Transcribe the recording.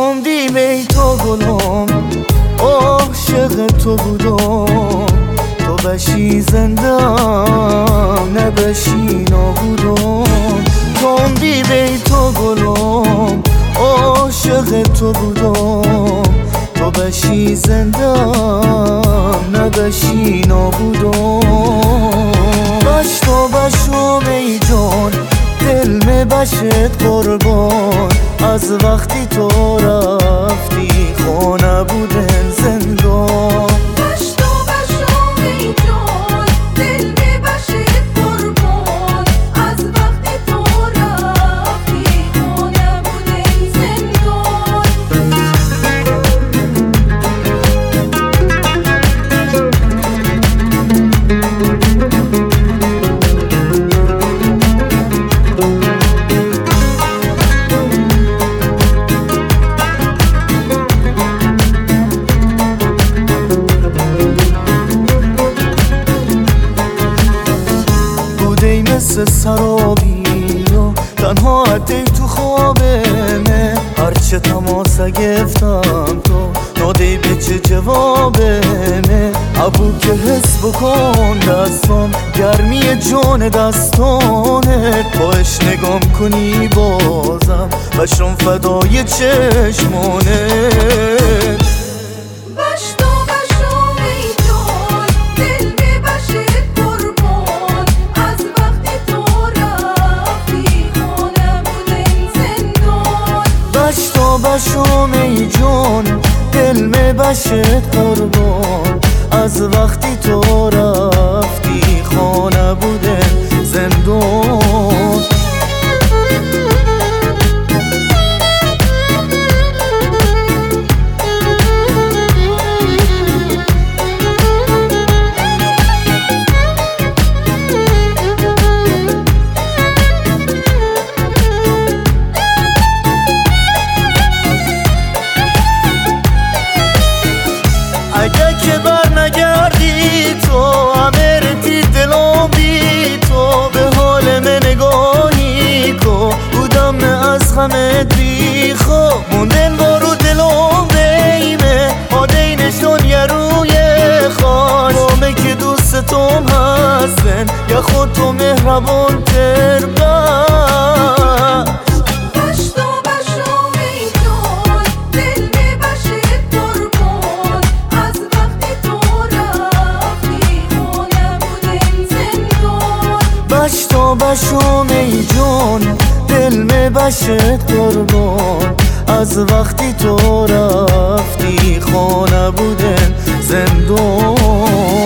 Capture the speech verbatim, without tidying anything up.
توندی بی تو گلم عاشق تو بودم، تو بشی زندم نبشی نابودم. توندی بی تو گلم عاشق تو بودم، تو بشی زندم نبشی نابودم. باش تو باشم ای جان دل می بشت قربان، از وقتی تو رفتی خانه بودن زندان. باش تو باشم ای جان دل می بشت قربان، از وقتی تو رفتی خانه بودن زندان. مثل سرابی و تنها عدی تو خوابمه، هرچه تماسه گفتم تو نادی به چه جوابمه. ابو که حس بکن دستم گرمی جان دستانت، باش نگام کنی بازم بشم فدای چشمانت. باشم ای جان دل می بشت قربان، از وقتی تو رفتی خانه بودن زندان. اگه که بر نگردی تو امرتی دلم بی تو، به حال من نگاهی کو بودم از غمت بی خو. موندن بارو دلم بیمه آدی نشون یه روی خاش، همه که دوستم هستن یا خود تو مهربان تر باش. باش تو باشم ای جان دل می بشت قربان، از وقتی تو رفتی خانه بودن زندان.